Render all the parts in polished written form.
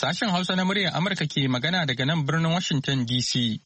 Sashen Hausa na muryar Amurka ke magana daga nan birnin Washington DC.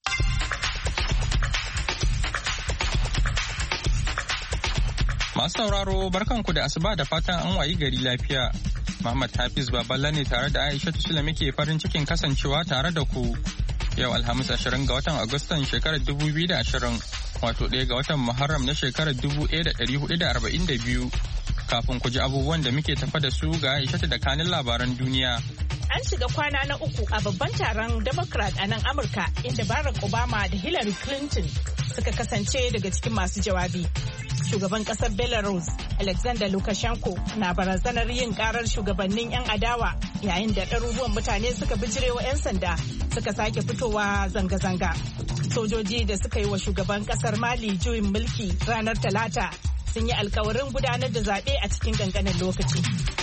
Masu sauraro barkanku da asuba da fatan an wayi gari lafiya. Muhammad Hafiz Baballa ne tare da Aisha Tusula muke farin cikin kasancewa tare da ku. Yau Alhamis 20 ga watan Agustan shekarar 2020, wato 1 ga watan Muharram na shekarar 1442. Kafin ku ji abubuwan da muke tafa da su ga Aisha da kanin labaran duniya. An shiga kwana na uku a babban taron Democrat a nan Amurka inda Barack Obama da Hillary Clinton suka kasance daga cikin masu jawabi. Shugaban kasar Belarus, Alexander Lukashenko, na barazanar yin karar shugabannin 'yan adawa yayin da ɗaruruwan mutane suka bijirewa 'yan sanda suka sake fitowa zanga-zanga. Sojoji da suka yi wa shugaban kasar Mali juyin mulki ranar Talata sun yi alkawarin gudanar da zaɓe a cikin ƙanƙanin lokaci.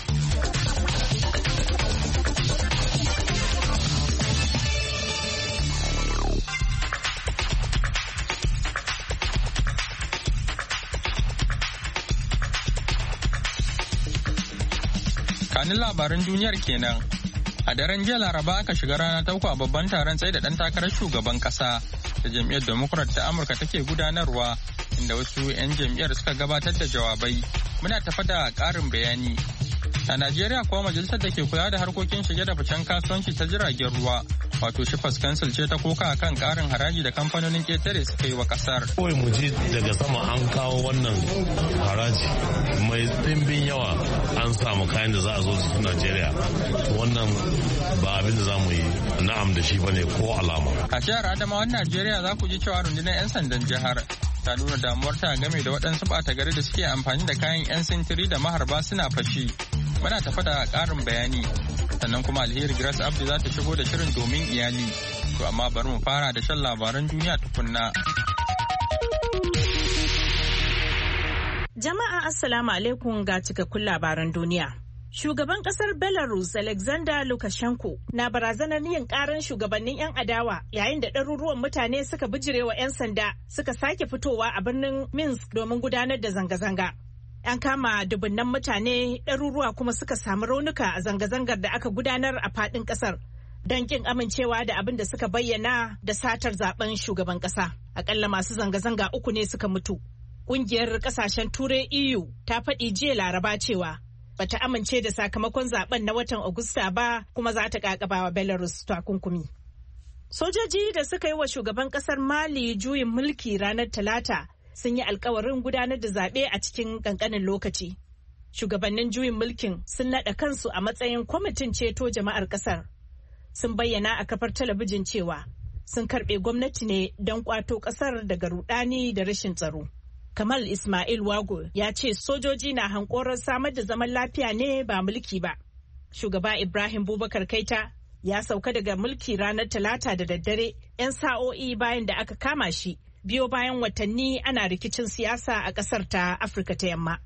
Kanin labaran duniyar kenan. A daren jiya Laraba aka shiga rana ta uku a babban taron tsaye da ɗan takarar shugaban ƙasa da jam'iyyar Democrat ta Amurka take gudanarwa, inda wasu 'yan jam'iyyar suka gabatar da jawabai. Muna tafa da ƙarin bayani. A Najeriya kuwa majalisar da ke kula da harkokin shige da ficen kasuwanci ta jiragen ruwa, wato Shippers Council ce ta koka kan ƙarin haraji da kamfanonin ƙetare suka yi wa ƙasar. Kawai mu ji daga sama an kawo wannan haraji mai ɗimbin yawa an samu kayan da za a zo su Najeriya. Wannan ba abin da za mu yi na'am da shi bane ko alama. A jihar Adamawan Najeriya za ku ji cewa rundunar 'yan sandan jihar ta nuna damuwarta game da waɗansu ɓata gari da suke amfani da kayan 'yan sintiri da maharba suna fashi. Muna tafa da ƙarin bayani. Sannan kuma Alheri Grace Abdu za ta shigo da shirin domin iyali. To amma bari mu fara da shan labaran duniya tukunna. Jama'a Assalamu alaikum ga cikakkun labaran duniya. Shugaban kasar Belarus Alexander Lukashenko na barazanar yin karan shugabannin 'yan adawa yayin da ɗaruruwan mutane suka bijirewa 'yan sanda suka sake fitowa a birnin Minsk domin gudanar da zanga-zanga. An kama dubunnan mutane, ɗaruruwa kuma suka samu raunuka a zanga-zangar da aka gudanar a faɗin ƙasar don ƙin amincewa da abin da suka bayyana da satar zaben shugaban ƙasa. Aƙalla masu zanga-zanga 3 ne suka mutu. Ƙungiyar ƙasashen Turai EU ta faɗi jiya Laraba cewa bata amince da sakamakon zaben na watan Agusta ba kuma za ta ƙaƙabawa Belarus takunkumi. Sojoji da suka yi wa shugaban ƙasar Mali juyin mulki ranar Talata sun yi alkawarin gudanar da zaɓe a cikin ƙanƙanin lokaci. Shugabannin juyin mulkin sun naɗa kansu a matsayin kwamitin ceto jama'ar ƙasar. Sun bayyana a kafar talabijin cewa sun karɓe gwamnati ne don ƙwato ƙasar daga rudani da rashin tsaro. Kamal Ismail Wago ya ce sojoji na hankorar samar da zaman lafiya ne ba mulki ba. Shugaba Ibrahim Boubacar Keita ya sauka daga mulki ranar Talata da daddare 'yan sa'o'i bayan da aka kama shi. Biyo bayan watanni ana rikicin siyasa a ƙasar ta Afirka ta Yamma.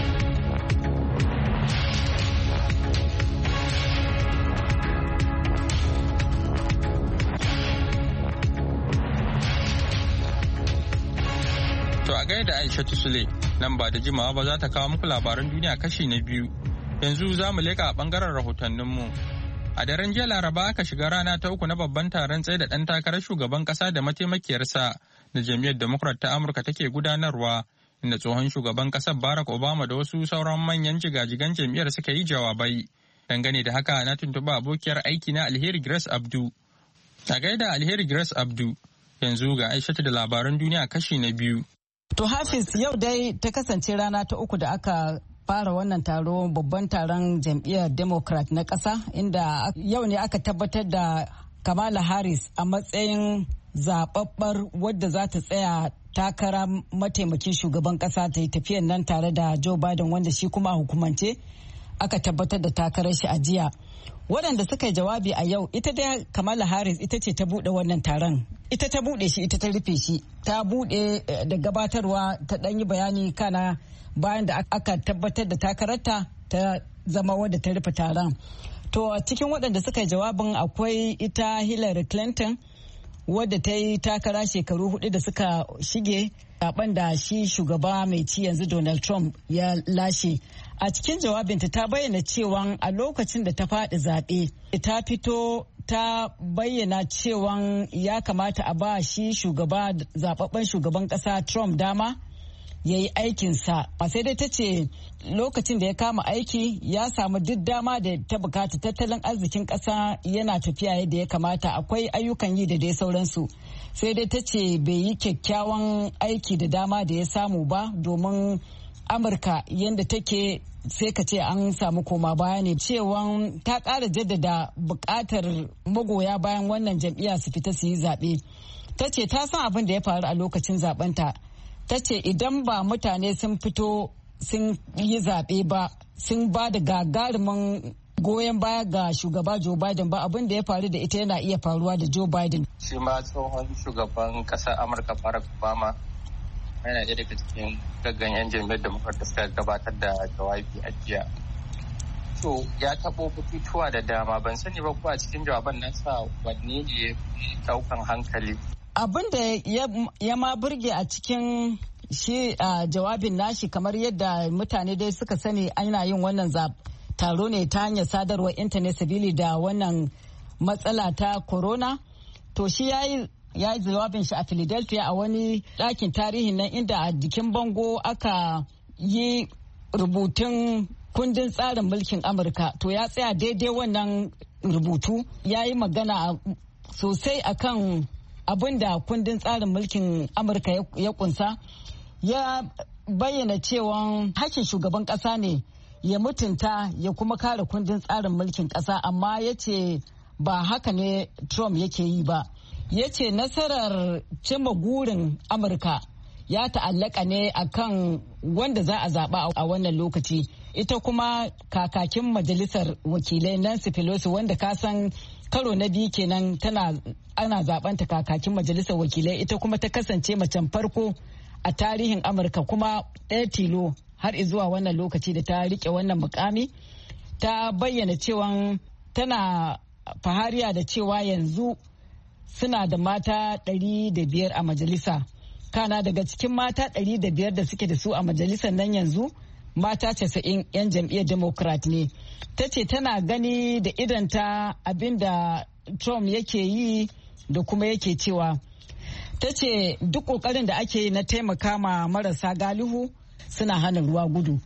To a gaida Aisha Tusule, nan ba da jimawa ba za ta kawo muku labaran duniya kashi na biyu. Yanzu za mu leƙa a ɓangaren rahotanninmu. A daren jiya Laraba aka shiga rana ta uku na babban taron tsaye da ɗan takarar shugaban ƙasa da mataimakiyarsa da jam'iyyar Democrat ta Amurka take gudanarwa, inda tsohon shugaban ƙasar Barack Obama da wasu sauran manyan jigajigan jam'iyyar suka yi jawabai. Dangane da haka na tuntuɓi abokiyar aiki na Alheri Grace Abdu. A gaida Alheri Grace Abdu, yanzu ga Aishatu da labaran duniya kashi na biyu. To Hafiz, yau dai ta kasance rana ta uku da aka fara wannan taro, babban taron jam'iyyar Democrat na ƙasa, inda yau ne aka tabbatar da Kamala Harris a matsayin zababbar wadda za ta tsaya takara mataimakin shugaban ƙasa ta yi tafiyan nan tare da Joe Biden, wanda shi kuma a hukumance aka tabbatar da takarar shi a jiya. Waɗanda suka yi jawabi a yau, ita dai Kamala Harris ita ce ta buɗe wannan taron. Ita ta buɗe shi, ita ta rufe shi. Ta buɗe da gabatarwa, ta ɗan yi bayani kana bayan da aka tabbatar da takararta ta zama wadda ta rufe taron. To cikin waɗanda suka yi jawabin akwai ita Hillary Clinton, wadda ta yi takara shekaru 4 da suka shige zaben da shi shugaba mai ci yanzu Donald Trump ya lashe. A cikin jawabinta ta bayyana cewa a lokacin da ta faɗi zaɓe ta fito ta bayyana cewa ya kamata a ba shi zababben shugaban ƙasa Trump dama ya yi aikinsa. Sai dai ta ce lokacin da ya kama aiki ya samu duk dama da ta bukata, tattalin arzikin ƙasa yana tafiya yadda ya kamata, akwai ayyukan yi da dai sauransu. Sai dai ta ce bai yi kyakkyawan aiki da dama da ya samu ba, domin Amurka yadda take sai ka ce an samu koma baya ne. Cewan ta ƙara jaddada buƙatar magoya bayan wannan jam'iyya su fita su yi zaɓe. Ta ce ta san abin da ya faru a lokacin zaɓenta. Ta ce idan ba mutane sun fito sun yi zaɓe ba, sun ba da gagarumin goyon baya ga shugaba Joe Biden ba, abin da ya faru da ita yana iya faruwa da Joe Biden. Shi ma tsohon shugaban ƙasar Amurka Barack Obama yana ɗaya daga cikin gaggan 'yan jam'iyyar Democrat da suka gabatar da jawabi a jiya. To ya taɓo batutuwa da dama, ban sani ba ko a cikin jawaban nasa wanne ne ɗaukan hankali. Abin da ya ma burge a cikin shi jawabin nashi, kamar yadda mutane dai suka sani ana yin wannan taro ne ta hanyar sadarwar intanet sabili da wannan matsala ta corona. To shi ya yi jawabin shi a Philadelphia a wani ɗakin tarihi nan inda a jikin bango aka yi rubutun kundin tsarin mulkin Amurka. To ya tsaya daidai wannan rubutu, ya yi magana sosai akan abin da kundin tsarin mulkin Amurka ya kunsa. Ya bayyana cewa hakkin shugaban ƙasa ne ya mutunta ya kuma kare kundin tsarin mulkin ƙasa, amma ya ce ba haka ne Trump yake yi ba. Ya ce nasarar cimma gurin Amurka ya ta'allaka ne akan wanda za a zaɓa a wannan lokaci. Ita kuma kakakin majalisar wakilai Nancy Pelosi, wanda ka san karo na biyu kenan ana zaɓanta kakakin majalisar wakilai, ita kuma ta kasance macen farko a tarihin Amurka kuma ɗaya tilo har zuwa wannan lokaci da ta rike wannan mukami. Ta bayyana cewa tana fahariya da cewa yanzu suna da mata 105 a majalisa. Kana daga cikin mata 105 da suke da su a majalisar nan yanzu, mata 90 'yan jam'iyyar Democrat ne. Ta ce tana gani da idanta abin da Trump yake yi da kuma yake cewa. Ta ce duk ƙoƙarin da ake yi na taimaka ma marasa galihu suna hana ruwa gudu.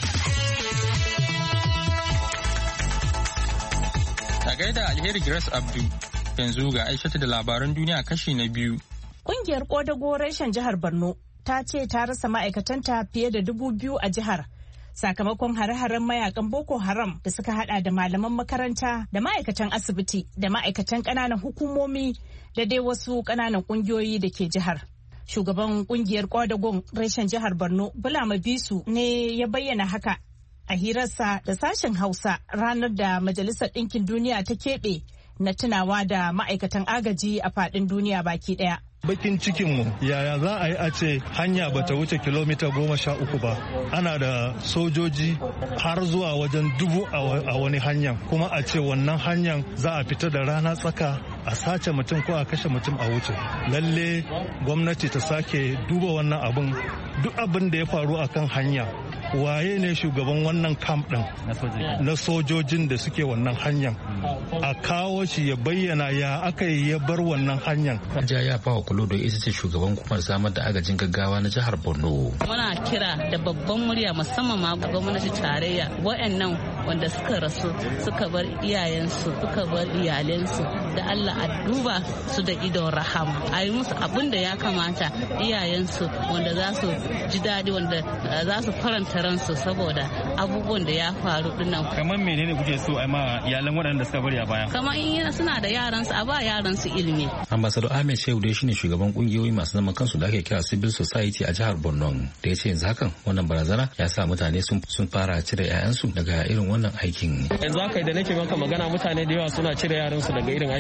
Ta gaida Alheri Grace Abdu. Yanzu ga Aishatu da labaran duniya kashi na biyu. Ƙungiyar Ƙodago reshen jihar Borno ta ce ta rasa ma'aikatanta fiye da 2,000 a jihar sakamakon hare-haren mayakan Boko Haram da suka hada da malaman makaranta da ma'aikatan asibiti da ma'aikatan ƙananan hukumomi da dai wasu ƙananan ƙungiyoyi da ke jihar. Shugaban ƙungiyar Ƙodagon reshen jihar Borno Bulama Bisu ne ya bayyana haka a hirarsa da sashen Hausa ranar da Majalisar Ɗinkin Duniya ta keɓe na tunawa da ma'aikatan agaji a faɗin duniya baki ɗaya. Bakin cikinmu yaya za a yi a ce hanya bata wuce kilomita 13 ba, ana da sojoji har zuwa wajen 1000 a wani hanyar, kuma a ce wannan hanyar za a fita da rana tsaka a sace mutum ko a kashe mutum a wuce. Lalle gwamnati ta sake duba wannan abin, duk abin da ya faru akan hanya, waye ne shugaban wannan camp din na sojojin da suke wannan hanyar, a kawo shi ya bayyana ya aka yi ya bar wannan hanyar. Ya fawa Kulodo ita ce shugaban hukumar samar da agajin gaggawa na jihar Borno. Muna kira da babban murya musamman ma gwamnati tarayya, waɗannan wanda suka rasu suka bar iyayensu suka bar iyalensu, da Allah a duba su da idon rahama, a yi musu abin da ya kamata, iyayensu wanda za su ji daɗi, wanda za su faranta ransu saboda abubuwan da ya faru dinnan. Kamar menene kuke so a ma iyalan waɗanda suka bari a baya? Kamar in suna da yaransu a ba yaransu ilimi. Ambassador Ahmed Shehu dai shine shugaban kungiyoyi masu zaman kansu da ake kira civil society a jihar Borno, da ya ce yanzu hakan wannan barazana ya sa mutane sun fara cire 'ya'yansu daga irin wannan aikin. Yanzu haka da nake maka magana mutane da yawa suna cire yaransu daga irin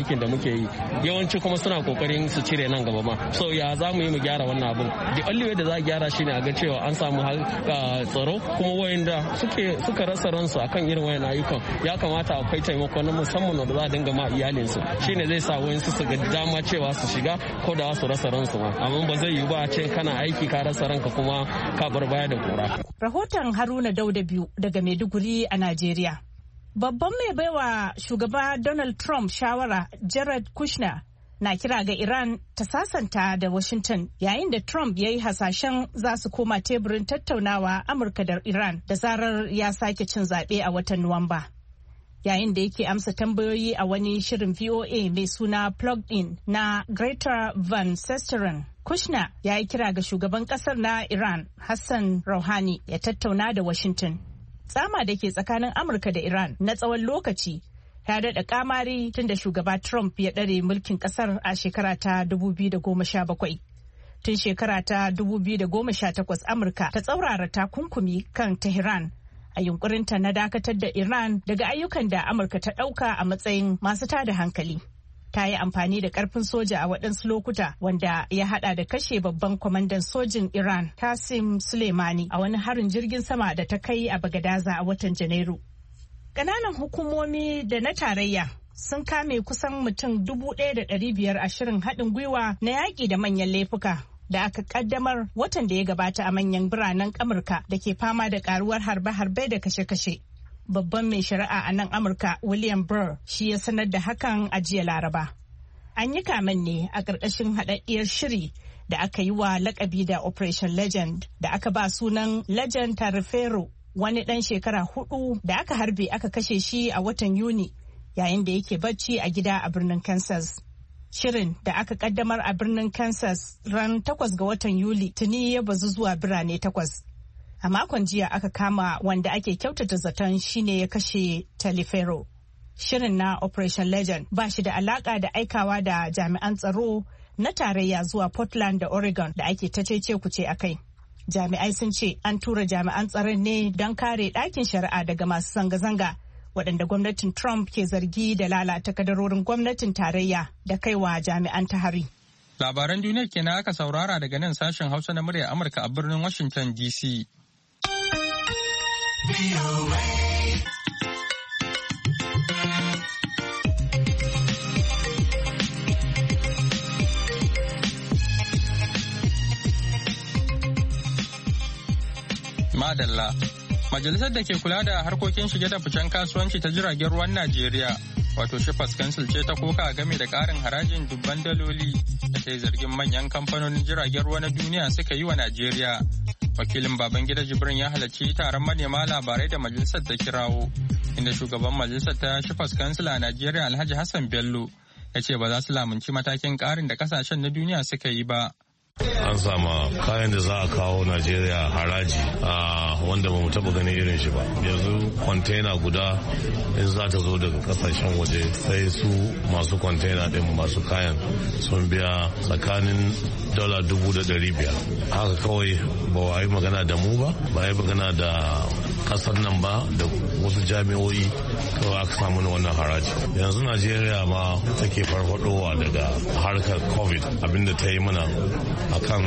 aikin da muke yi. Yawanci kuma suna kokarin su cire nan gaba ma. So ya za mu yi mu gyara wannan abun? The only way da za a gyara shine a ga cewa an samu tsaro, kuma wayanda suka rasa ransu akan irin wayan ayyukan ya kamata akwai taimako na musamman da za a dinga ma iyalinsu. Shine zai sa wayansu su ga dama cewa su shiga ko da su rasa ransu ma. Amma ba zai yi ba a ce kana aiki ka rasa ranka kuma ka bar baya da kura. Rahoton Haruna Dauda biyu daga Maiduguri a Najeriya. Babban mai baiwa shugaba Donald Trump shawara Jared Kushner na kira ga Iran ta sasanta da Washington yayin da Trump ya yi hasashen za su koma teburin tattaunawa Amurka da Iran da zarar ya sake cin zaɓe a watan Nuwamba. Yayin da yake amsa tambayoyi a wani shirin VOA mai suna Plugged In na Greta Van Susteren, Kushner ya yi kira ga shugaban kasar na Iran Hassan Rouhani ya tattauna da Washington. Tsama da ke tsakanin Amurka da Iran na tsawon lokaci ya daɗa kamari tun da shugaba Trump ya ɗare mulkin ƙasar a shekara ta 2017. Tun shekara ta 2018 Amurka ta tsaurara takunkumi kan Tehran a yunkurinta na dakatar da Iran daga ayyukan da Amurka ta ɗauka a matsayin masu tada hankali. Ta yi amfani da ƙarfin soja a waɗansu lokuta wanda ya haɗa da kashe babban kwamandan sojin Iran Qasim Soleimani a wani harin jirgin sama da ta kai a Bagadaza a watan Janairu. Ƙananan hukumomi da na tarayya sun kame kusan mutum 1,500 a shirin haɗin gwiwa na yaƙi da manyan laifuka da aka ƙaddamar watan da ya gabata a manyan biranen Amurka da ke fama da ƙaruwar harbe-harbe da kashe-kashe. Babban mai shari'a a nan Amurka William Barr shi ya sanar da hakan a jiya Laraba. An yi kamen ne a ƙarƙashin haɗaɗɗiyar shiri da aka yi wa lakabi da Operation Legend da aka ba sunan Legend Tarifero, wani ɗan shekara 4 da aka harbe aka kashe shi a watan Yuni yayin da yake bacci a gida a birnin Kansas. Shirin da aka ƙaddamar a birnin Kansas ran 8 ga watan Yuli tuni ya bazu zuwa birane 8. A makon jiya aka kama wanda ake kyautata zaton shine ya kashe Talifero. Shirin na Operation Legend ba shi da alaka da aikawa da jami'an tsaro na tarayya zuwa Portland da Oregon da ake ta cece kuce a kai. Jami'ai sun ce an tura jami'an tsaron ne don kare ɗakin shari'a daga masu zanga-zanga waɗanda gwamnatin Trump ke zargi da lalata kadarorin gwamnatin tarayya da kaiwa jami'an ta hari. Labaran duniya kenan aka saurara daga nan sashen Hausa na murya Amurka a birnin Washington DC. Madalla. Majalisar da ke kula da harkokin shige da ficen kasuwanci ta jiragen ruwan Najeriya, wato Shippers Council ce ta koka game da ƙarin harajin dubban daloli da ta yi zargin manyan kamfanonin jiragen ruwa na duniya suka yi wa Najeriya. Wakilin Babangida Jibrin ya halarci taron manema labarai da majalisar ta kirawo, inda shugaban majalisar ta Shippers Council a Najeriya Alhaji Hassan Bello ya ce ba za su lamunci matakin ƙarin da kasashen na duniya suka yi ba. An sama kayan da za a kawo Najeriya haraji wanda ba mu taba ganin irin shi ba. Yanzu kwantena guda in za ta zo daga kasashen waje sai su masu kwantena din masu kayan sun biya tsakanin $1,500. Haka kawai ba wa yi magana da mu ba yi magana da kasar nan ba da wasu jami'o'i kawai aka samu na wannan haraji. Yanzu Najeriya ma take farfadowa daga harkar COVID abinda ta yi mana akan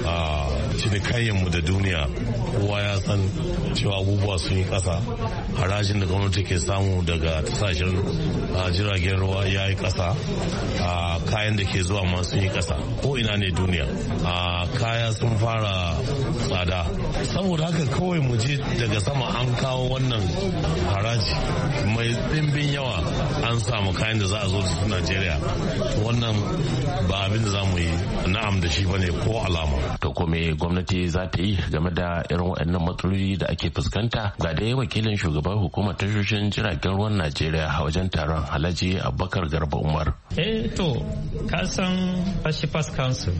cinikayyanmu da duniya. Kowa ya san cewa abubuwa sun yi ƙasa, harajin da gwamnati ke samu daga tasashen jiragen ruwa ya yi ƙasa, kayan da ke zuwa ma sun yi ƙasa ko ina ne duniya, kaya sun fara tsada. Saboda haka kawai mu je daga sama an kawo wannan haraji mai ɗimbin yawa an samu kayan da za a zo da su Najeriya. Wannan ba abin da za mu yi na'am da shi bane ko alama. To kome gwamnati za ta yi game da irin waɗannan matsaloli da ake fuskanta? Ga dai wakilin shugaban hukumar tashoshin jiragen ruwan Najeriya a wajen taron Alhaji Abubakar Garba Umar. To ka san Shippers Council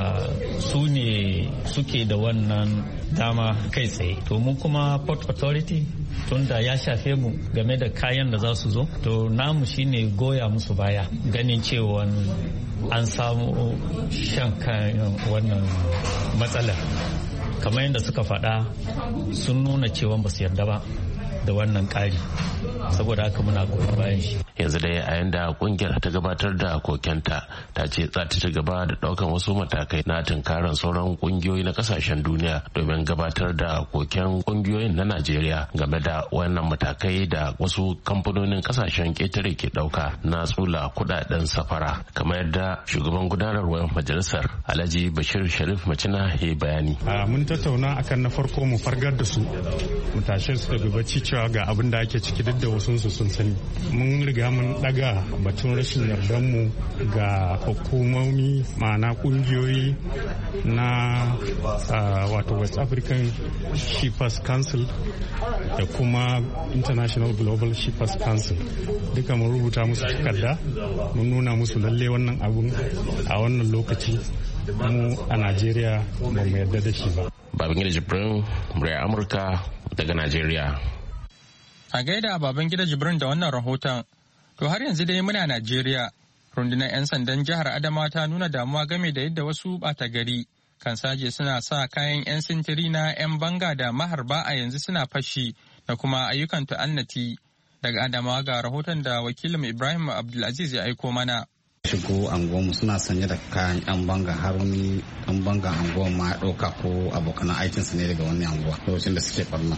su ne suke da wannan dama kai tsaye. To mu kuma Port Authority tunda ya shafe mu game da kayan da za su zo, to namu shine goya musu baya ganin cewa an samu shan kayan wannan matsalar. Kamar yadda suka faɗa sun nuna cewa ba su yarda ba da wannan ƙari, saboda haka muna goyon bayan shi. Yanzu dai a yanda kungiyar ta gabatar da kokenta ta ce za ta ci gaba da daukan wasu matakai na tunkarar sauran kungiyoyi na kasashen duniya domin gabatar da koken kungiyoyin na Najeriya game da wannan matakai da wasu kamfanonin kasashen ƙetare ke dauka na tsula kudaden safara, kamar yadda shugaban gudanarwar majalisar Alhaji Bashir Sharif Macina ya bayani. Mun tattauna akan na farko mu fargar da su, mu tashe su daga bacci cewa ga abin da ake ciki, duk da wasu su sun sani. Mun riga mun daga batun rashin yardan mu ga hukumomi, ma'ana kungiyoyi na wato West African Shippers Council da kuma International Global Shippers Council. Duka mun rubuta musu takarda, mun nuna musu lalle wannan abun a wannan lokaci mu a Najeriya ba mu yarda da shi ba. Babangida Jibrin, muryar Amurka daga Najeriya. A gaida Babangida Jibrin da wannan rahoton. To har yanzu dai muna Najeriya. Rundunar 'yan sandan jihar Adamawa ta nuna damuwa game da yadda wasu ɓata gari kan saje suna sa kayan 'yan sintiri na 'yan banga da maharba a yanzu suna fashi da kuma ayyukan ta'annati. Daga Adamawa ga rahoton da wakilin Ibrahim Abdulaziz ya aiko mana. Shigo anguwanmu suna sanye da kayan 'yan banga, har wani 'yan bangan anguwan ma ya ɗauka ko abokan aikinsu ne daga wani anguwa lokacin da suke ɓarna.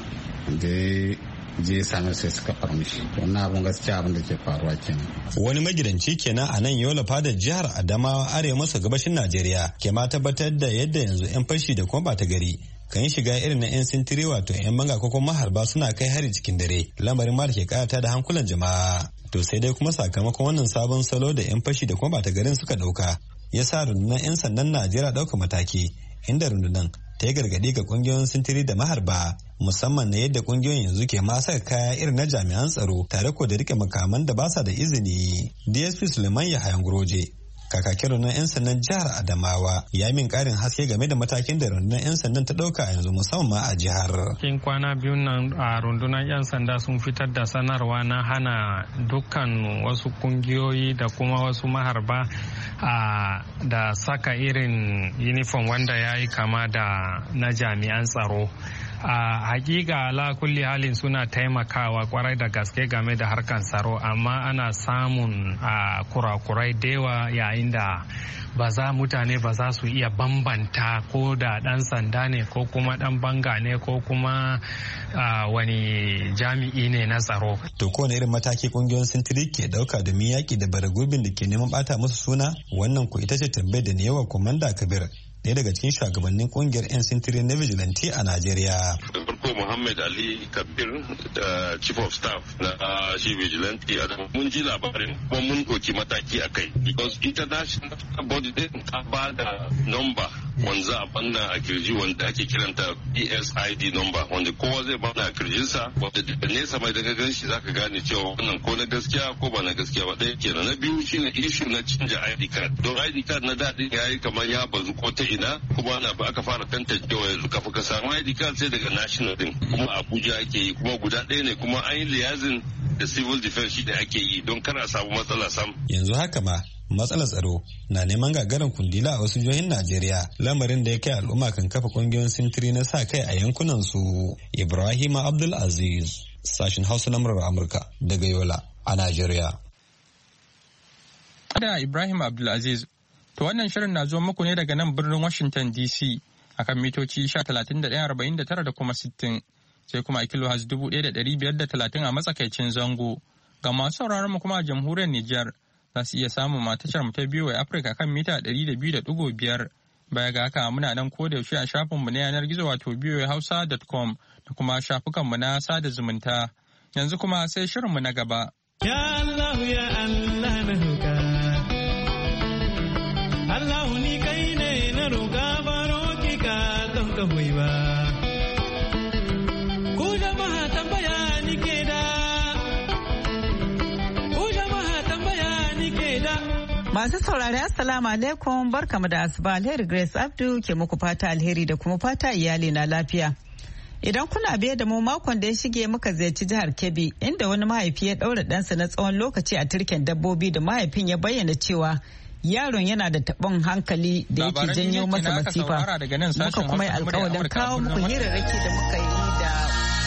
Je same sai suka farmishi. Wannan abun gaskiya abin da ke faruwa kenan. Wani magidanci kenan a nan Yola fadar jihar Adamawa arewa maso gabashin Najeriya ke ma tabbatar da yadda yanzu 'yan fashi da kuma bata gari kan shiga irin na 'yan sintiri wato 'yan banga ko kuma maharba suna kai hari cikin dare, lamarin ma da ke kayata da hankulan jama'a. To sai dai kuma sakamakon wannan sabon salo da 'yan fashi da kuma bata garin suka dauka ya sa rundunar 'yan sandan Najeriya dauka mataki, inda rundunar ta yi gargaɗi ga kungiyoyin sintiri da maharba, musamman na yadda kungiyoyin yanzu ke ma saka kaya irin na jami'an tsaro tare ko da rike makaman da ba sa da izini. DSP Suleiman Yahayan Guroje, kakakin rundunar 'yan sandan jihar Adamawa, ya min karin haske game da matakin da rundunar 'yan sandan ta dauka yanzu musamman a jihar. Cikin kwana biyun nan a rundunar 'yan sanda sun fitar da sanarwa na hana dukkan wasu kungiyoyi da kuma wasu maharba da saka irin uniform wanda ya yi kama da na jami'an tsaro. A hakika ala kulli halin suna taimakawa kwarai da gaske game da harkan tsaro, amma ana samun kurakurai da yawa yayin da mutane ba za su iya bambanta ko da dan sanda ne ko kuma dan banga ne ko kuma wani jami'i ne na tsaro. To kowane irin mataki kungiyoyin sintiri ke dauka domin yaki da baragubin da ke neman bata musu suna? Wannan ku ita ce tambayar da ne yawa Komanda Kabir, ɗaya daga cikin shugabannin kungiyar 'yan sintiri na vigilante a Najeriya. Farko Muhammad Ali Kabir da Chief of Staff na shi vigilante mun ji labarin kuma mun ɗauki mataki a kai. Because international body ta ba da number wanda za a banna a kirji wanda ake kiranta ESID number wanda kowa zai banna a kirjinsa, wanda da nesa mai daga gan shi zaka gane cewa wannan ko na gaskiya ko ba na gaskiya ba. Ɗaya kenan. Na biyu shine issue na canja ID card. Don ID card na daɗin yayi kamar ya bazu ko ta ina, kuma ana ba aka fara tantancewa yanzu kafin ka samu ID card sai daga national din, kuma Abuja ake yi, kuma guda ɗaya ne, kuma an yi liyazin da civil defense shi da ake yi don kar a samu matsala sam. Yanzu haka ma matsalar tsaro na neman gagarin kundila a wasu jihohin Najeriya, lamarin da ya kai al'umma kan kafa kungiyoyin sintiri na sa kai a yankunan su. Ibrahim Abdul Aziz, sashin Hausa na murar Amurka daga Yola a Najeriya. Da Ibrahim Abdul Aziz. To wannan shirin na zo muku ne daga nan birnin Washington DC akan mitoci 1949 da kuma 60, sai kuma a kilohaz 1530 a matsakaicin zango. Ga masu sauraron mu kuma a jamhuriyar Nijar za su iya samun matashar mu ta BOA Africa kan mita 200.5. Baya ga haka muna nan ko da yaushe a shafinmu na yanar gizo wato boahausa.com da kuma shafukanmu na sada zumunta. Yanzu kuma sai shirinmu na gaba. Ya Allah ya Allah na roƙa. Allah ni kai ne na roƙa baro ki ka don ka hoyi ba. Ku jama'a tambaya ni ke da. Ku jama'a tambaya ni ke da. Masu saurari assalamu alaikum, barkamu da asuba. Alheri Grace Abdu ke muku fata alheri da kuma fata iyali na lafiya. Idan kuna biye da mu makon da ya shige muka ziyarci jihar Kebbi inda wani mahaifi ya ɗaura ɗansa na tsawon lokaci a turken dabbobi da mahaifin ya bayyana cewa yaron yana da taɓin hankali da yake janyo masa masifa. Muka kuma yi alƙawarin kawo muku hirarraki da muka yi da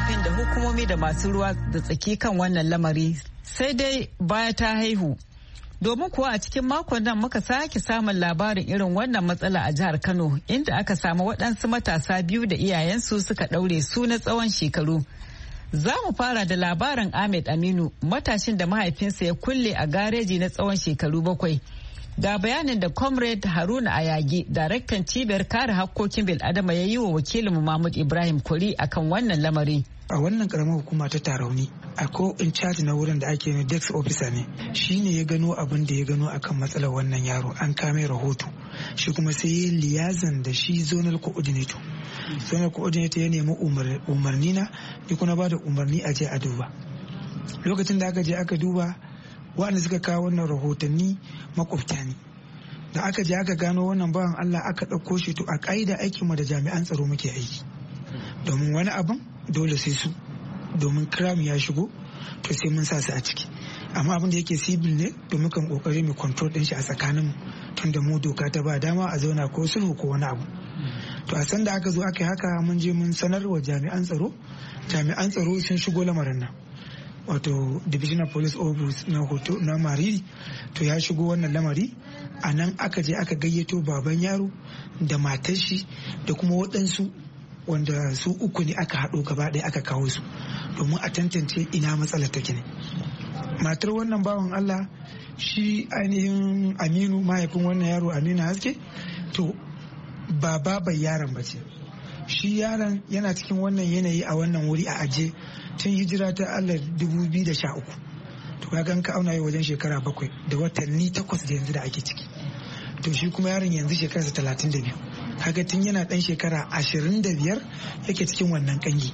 korafin da hukumomi da masu ruwa da tsaki kan wannan lamari sai dai baya ta haihu. Domin kuwa a cikin makon nan muka sake samun labarin irin wannan matsala a jihar Kano inda aka samu waɗansu matasa biyu da iyayensu suka ɗaure su na tsawon shekaru. Za mu fara da labarin Ahmed Aminu, matashin da mahaifinsa ya kulle a gareji na tsawon shekaru 7. Ga bayanin da Comrade Haruna Ayagi, daraktan cibiyar kare hakkokin bil'adama ya yi wa wakilinmu Mahmud Ibrahim Kuri akan wannan lamari. A wannan karamar hukuma ta Tarauni, a ko in charge na wurin da ake mai desk officer ne, shi ne ya gano abin da ya gano akan matsalar wannan yaro, an kame rahoto. Shi kuma sai ya liyazan da shi zonal coordinator. Zonal coordinator ya nemi umarni na, ni kuma ba da umarni a je a duba. Lokacin da aka je aka duba, waɗanda suka kawo wannan rahotanni makwabta ne. Da aka je aka gano wannan bawan Allah aka ɗauko shi, to a ƙa'ida aikinmu da jami'an tsaro muke aiki. Domin wani abin dole sai su, domin crime ya shigo to sai mun sa su a ciki. Amma abin da yake civil ne domin kan kokari mu control din shi a tsakaninmu, tunda mu doka ta ba dama a zauna ko sulhu ko wani abu. To a san da aka zo aka yi haka, mun je mun sanar wa jami'an tsaro sun shigo lamarin nan. Wato divisional police office na Mariri to ya shigo wannan lamari. A nan aka je aka gayyato baban yaro da matar shi da kuma waɗansu wanda su 3 ne aka haɗo gaba ɗaya aka kawo su domin a tantance ina matsalar take ne. Matar wannan bawan Allah shi ainihin Aminu, mahaifin wannan yaro Aminu Haske, to ba baban yaron ba ce. Shi yaron yana cikin wannan yanayi a wannan wuri a aje tun hijira ta Allah 2013. To kaga ka auna yau wajen shekara 7 da watanni 8 da yanzu da ake ciki. To shi kuma yaron yanzu shekararsa 32. Kaga tun yana dan shekara 25 yake cikin wannan kangi.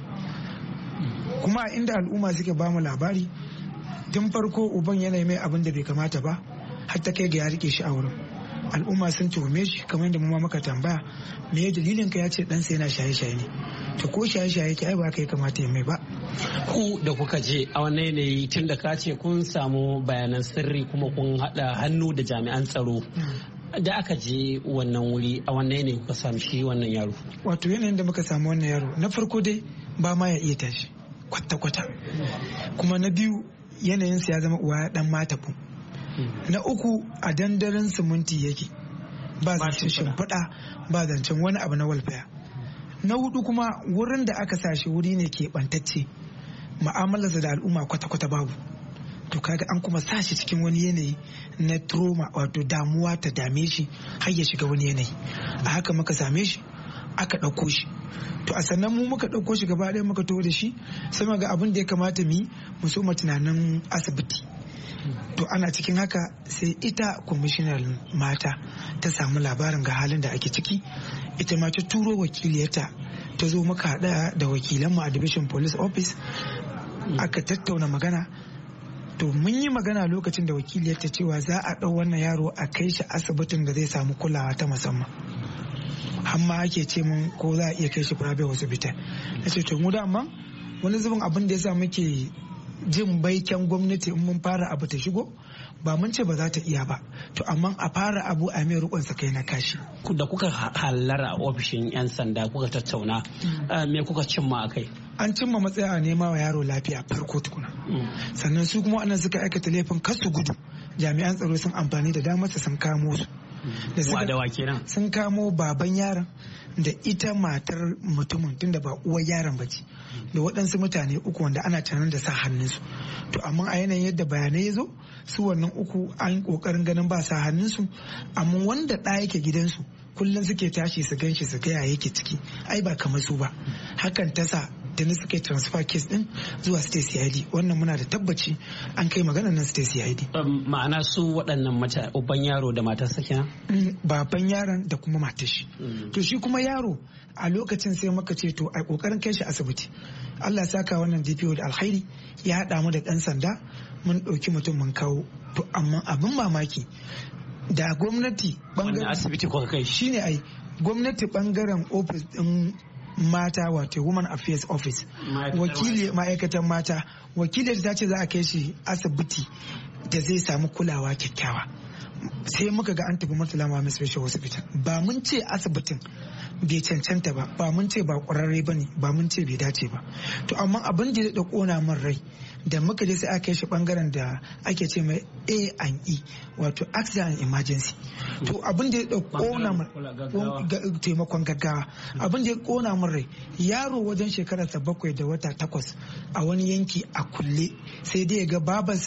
Kuma inda al'umma suke ba mu labari, tun farko uban yana mai abin da bai kamata ba, har ta kai ga ya rike shi a wurin. Al'umma sun tuhume shi kamar yadda mu ma muka tambaya, me dalilin ka? Ya ce ɗansa yana shaye-shaye ne. To ko shaye-shaye ke ai ba ka yi kamata ya mai ba. Ku da kuka je a wannan yanayi, tun da ka ce kun samu bayanan sirri kuma kun haɗa hannu da jami'an tsaro, da aka je wannan wuri a wannan yanayi kuka samu shi wannan yaro? Wato yanayin da muka samu wannan yaro, na farko dai ba ma ya iya tashi kwata-kwata, kuma na biyu yanayinsa ya zama uwa dan matafu. Na uku a dandaren siminti yake, ba zancen shimfiɗa, ba zancen wani abu na walfaya. Na hudu kuma wurin da aka sa shi wuri ne keɓantacce, ma'amalarsa da al'umma kwata-kwata babu. To kaga an kuma sa shi cikin wani yanayi na trauma, wato damuwa ta dame shi har ya shiga wani yanayi. A haka muka same shi, aka ɗauko shi. To a sannan mu muka ɗauko shi gaba ɗaya muka taho da shi, sai muga abin da ya kamata mu yi, mu so mu tunanin asibiti. To ana cikin haka sai ita kwamishinar mata ta samu labarin ga halin da ake ciki, ita ma ta turo wakiliyarta ta zo muka haɗa da wakilanmu a division police office, aka tattauna magana. To mun yi magana lokacin da wakiliyarta cewa za a ɗau wannan yaro a kai shi asibitin da zai samu kulawa ta musamman. Hamma ake ce mun ko za a iya kai shi private hospital. Na ce to mu da amma wani zubin abin da ya sa muke jin baiken gwamnati in mun fara abu ta shigo, ba mun ce ba za ta iya ba, to amma a fara abu a mai rukun sa kai na kashi. Da kuka hallara a ofishin 'yan sanda kuka tattauna, me kuka cimma a kai? An cimma matsaya a nema wa yaro lafiya farko tukuna, sannan su kuma wannan suka aikata laifin kasu gudu, jami'an tsaro sun amfani da damar sun kamo su. Sun kamo baban yaron da ita matar mutumin, tunda ba uwar yaron ba ce, da waɗansu mutane 3 wanda ana tunanin da sa hannunsu. To amma a yanayin yadda bayanai ya zo, su wannan 3 an ƙoƙarin ganin ba sa hannunsu, amma wanda ɗa yake gidansu kullum suke tashi su gan shi su gaya yake ciki, ai ba kamar su ba. Hakan ta sa tuni suka transfer case din zuwa state CID. Wannan muna da tabbaci an kai maganar nan state CID. Ma'ana su waɗannan mata, uban yaro da matarsa kenan? Baban yaron da kuma matar shi. To shi kuma yaro a lokacin sai muka ce to ai kokarin kai shi asibiti. Allah saka wannan DPO da alkhairi, ya haɗa mu da ɗan sanda, mun ɗauki mutum mun kawo. To amma abin mamaki da gwamnati bangaren asibiti ko kai shine ai gwamnati bangaren office din mata, wato women affairs office, ma'aikatan mata, wakiliyar ta ce za a kai shi asibiti da zai samu kulawa kyakkyawa. sai muka ga an tafi Murtala Muhammad Special Hospital. Ba mun ce asibitin bai cancanta ba mun ce ba ƙwararre ba ne, ba mun ce bai dace ba. To amma abin da ya ƙona min rai da muka je sai aka kai shi bangaren da ake ce mai A&E, wato accident and emergency. To abin da ya ƙona taimakon gaggawa, abin da ya ƙona min rai, yaro wajen shekararsa 7 da wata 8 a wani yanki a kulle, sai dai ya ga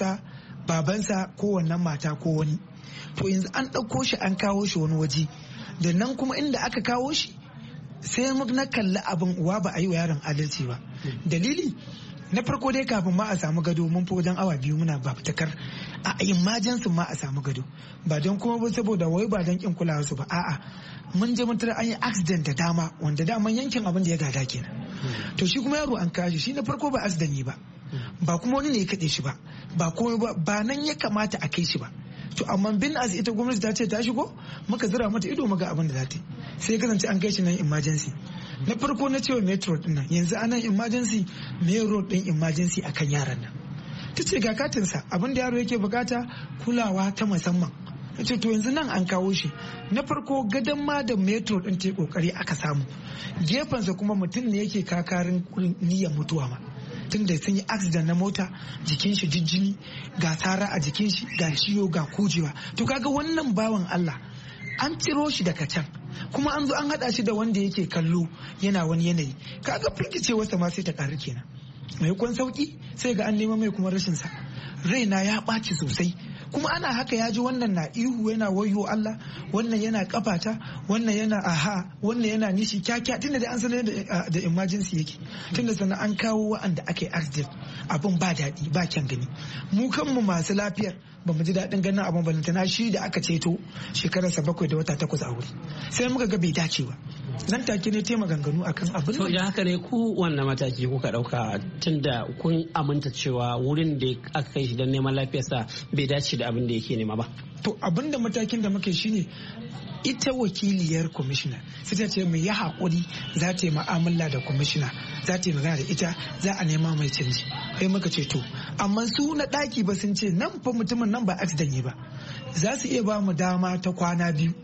babansa ko wannan mata ko wani. To yanzu an ɗauko shi an kawo shi wani waje, da nan kuma inda aka kawo shi sai na kalli abin uwa ba a yi wa yaron adalci ba. Dalili na farko dai kafin ma a samu gado mun fi wajen awa 2 muna ba fitakar a emergency ma a samu gado, ba don kuma ba saboda wai ba don kin kulawa su ba, a'a mun je mun tara an yi accident da dama wanda daman yankin abin da ya gada kenan. To shi kuma yaro an kashi shi na farko ba accident ne ba kuma wani ne ya kaɗe shi ba komai ba nan ya kamata a kai shi ba. To amma bin as ita gwamnati ta ce ta shigo, muka zira mata ido muga abin da za ta yi, sai kasance an kai shi nan emergency. Na farko na cewa metro din nan yanzu anan emergency me road din emergency akan yaran nan, ta ce ga katinsa abin da yaro yake bukata kulawa ta musamman. ce to yanzu nan an kawo shi, na farko gadon ma da metro din ta kokari aka samu, gefensa kuma mutum ne yake kakarin niyyar mutuwa ma, tunda sun yi accident na mota, jikin shi jijjini, ga tsara a jikin shi, ga ciwo ga kujewa. To kaga wannan bawan Allah an ciro shi daga can, kuma an zo an hada shi da wanda yake kallo yana wani yanayi, kaga firgicewarsa ma sai ta karu kenan. Maimakon sauki sai ga an nema mai kuma rashin sa. Raina ya ɓaci sosai, kuma ana haka ya ji wannan na ihu yana wayo Allah, wannan yana kafata, wannan yana aha, wannan yana nishi kyakya, tunda da an sanar da emergency yake, tunda sannan an kawo wa'anda aka yi accident, abin ba daɗi ba kyan gani. Mu kanmu masu lafiyar ba mu ji daɗin ganin abin balantana shi da aka ceto shekararsa 7 da wata 8 a wuri, sai muka ga bai dace ba. Nan take ne te maganganu akan abin. To idan haka ne ku wannan mataki kuka ɗauka tunda kun aminta cewa wurin da aka kai shi don neman lafiyarsa bai dace da abin da yake nema ba? To abin da matakin da muke shine ita wakiliyar kwamishina sai ta ce mai ya haƙuri za ta yi ma'amala da kwamishina, za ta yi magana da ita, za a nema mai canji. Kai muka ce to amma su na ɗaki ba sun ce nan fa mutumin nan ba accident ne ba, za su iya ba mu dama ta kwana 2,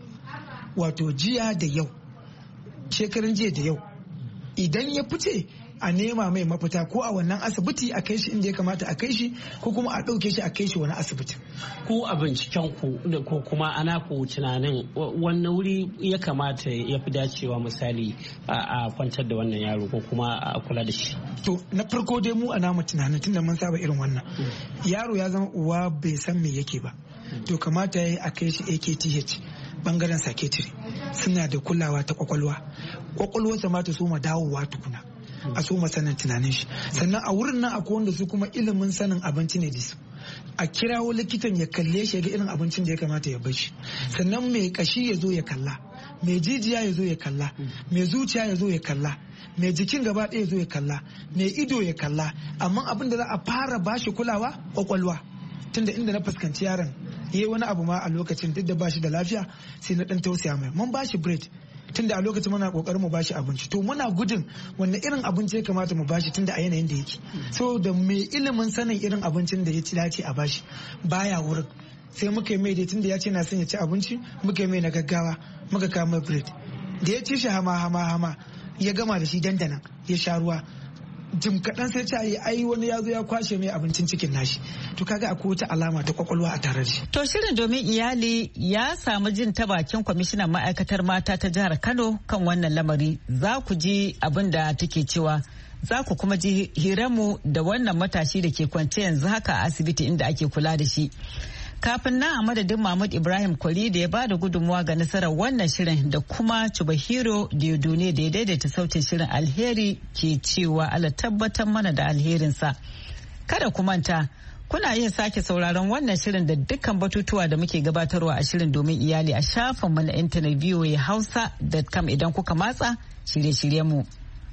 wato jiya da yau, shekarun jiya da yau, idan ya fice a nema mai mafita ko a wannan asibiti a kai shi inda ya kamata a kai shi, ko kuma a ɗauke shi a kai shi wani asibiti. Ku a binciken ku ko kuma ana ku tunanin wannan wuri ya kamata ya fi dacewa misali a kwantar da wannan yaro ko kuma a kula da shi? To na farko dai mu a namu tunanin tunda mun saba irin wannan, yaro ya zama uwa bai san me yake ba, to kamata ya yi a kai shi AKTH bangaren psychiatry, suna da kulawa ta kwakwalwarsa ma ta soma dawowa tukuna, a soma sanin tunanin shi. Sannan a wurin nan akwai wanda su kuma ilimin sanin abinci ne da su, a kirawo likitan ya kalle shi ga irin abincin da ya kamata ya bar shi. Sannan mai kashi ya zo ya kalla, mai jijiya ya zo ya kalla, mai zuciya ya zo ya kalla, mai jikin gaba ɗaya ya zo ya kalla, mai ido ya kalla, amma abin da za a fara bashi kulawa kwakwalwa. Tunda inda na fuskanci yaron yayi wani abu ma a lokacin duk da bashi da lafiya, sai na dan tausaya mai, mun bashi bread tunda a lokacin muna kokarin mu bashi abinci, to muna gudun wanne irin abinci ya kamata mu bashi tunda a yanayin da yake, so da mai ilimin sanin irin abincin da ya ci dace a bashi baya wurin, sai muka yi mai dai tunda ya ce na son ya ci abinci, muka yi mai na gaggawa, muka kawo mai bread da ya ci shi hama ya gama da shi dandanan ya sha ruwa. Jim kaɗan sai ce ai wani ya zo ya kwashe mai abincin cikin nashi, to kaga akwai wata alama ta kwakwalwa a tare da shi. To shirin domin iyali ya samu jin ta bakin kwamishinan ma'aikatar mata ta jihar Kano kan wannan lamari, za ku ji abin da take cewa, za ku kuma ji hiranmu da wannan matashi da ke kwance yanzu haka a asibiti inda ake kula da shi. Kafin na a madadin Mahmud Ibrahim Kwari da ya ba da gudunmuwa ga nasarar wannan shirin da kuma Chubahiro Diodone da ya daidaita sautin shirin, alheri ke cewa Allah tabbatar mana da alherinsa. Kada ku manta, kuna iya sake sauraron wannan shirin da dukkan batutuwa da muke gabatarwa a shirin domin iyali a shafinmu na intanet voahausa.com idan kuka matsa shirye-shiryenmu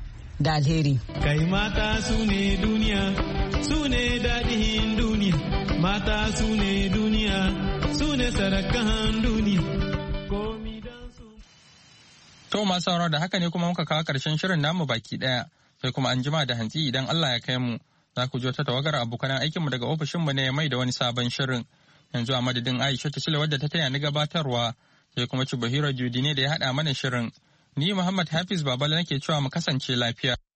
da alheri. Kai mata su ne duniya, su ne daɗin duniya. Mata su ne duniya, su ne sarakan duniya. To masu sauraro da haka ne kuma muka kawo ƙarshen shirin namu baki ɗaya, sai kuma an jima da hantsi idan Allah ya kai mu, za ku ji wata tawagar abokan aikinmu daga ofishinmu ne mai da wani sabon shirin. Yanzu a madadin Aisha Sule wadda ta taya ni gabatarwa sai kuma Chibahiro Judi ne da ya haɗa mana shirin. Ni Muhammad Hafiz Babala nake cewa mu kasance lafiya.